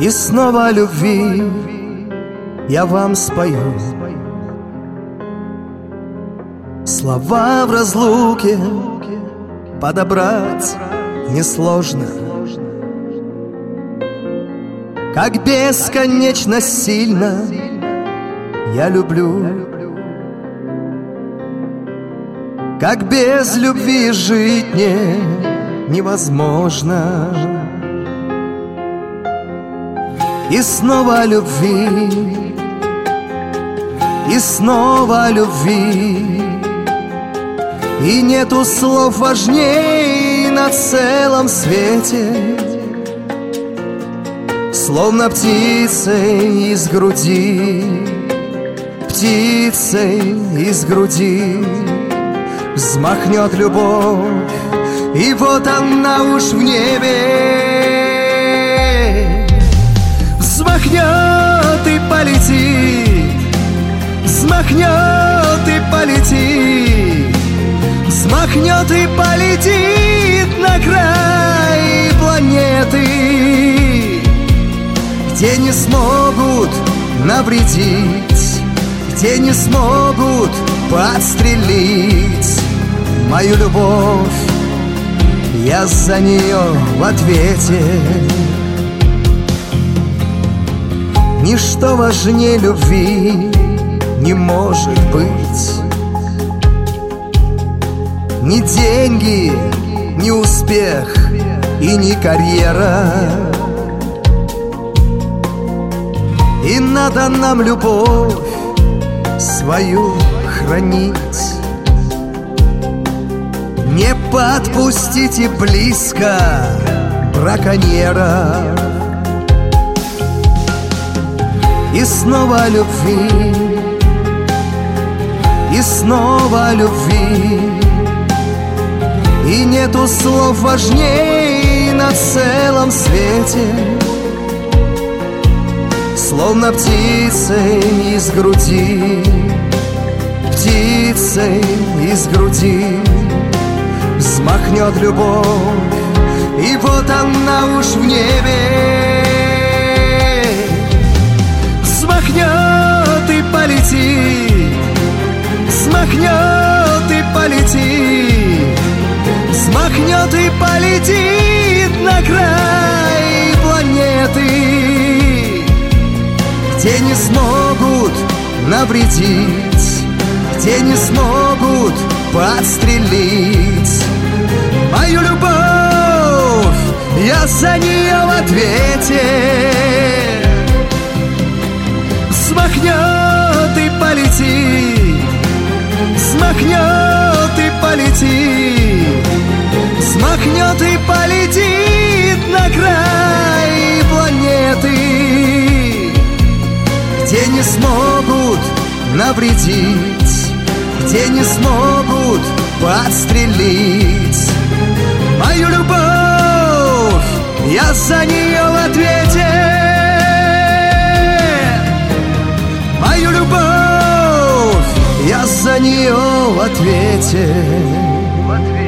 И снова о любви я вам спою. Слова в разлуке подобрать несложно, как бесконечно сильно я люблю, как без любви жить невозможно. И снова о любви, и снова о любви, и нету слов важней на целом свете. Словно птицей из груди, птицей из груди взмахнет любовь, и вот она уж в небе. Взмахнет и полетит, взмахнет и полетит, взмахнет и полетит на край планеты, где не смогут навредить, где не смогут подстрелить мою любовь. Я за нее в ответе. Ничто важнее любви не может быть. Ни деньги, ни успех и ни карьера. И надо нам любовь свою хранить. Не подпустите близко браконьера. И снова о любви, и снова о любви, и нету слов важней на целом свете. Словно птицей из груди, птицей из груди взмахнет любовь, и вот она уж в небе. Взмахнет и полетит, взмахнет и полетит, взмахнет и полетит на край планеты, где не смогут навредить, где не смогут подстрелить мою любовь. Я за нее в ответе. Взмахнет и полетит, взмахнет и полетит, взмахнет и полетит на край планеты, где не смогут навредить, где не смогут подстрелить мою любовь. Я за нее в ответе. Мою любовь, я за нее в ответе.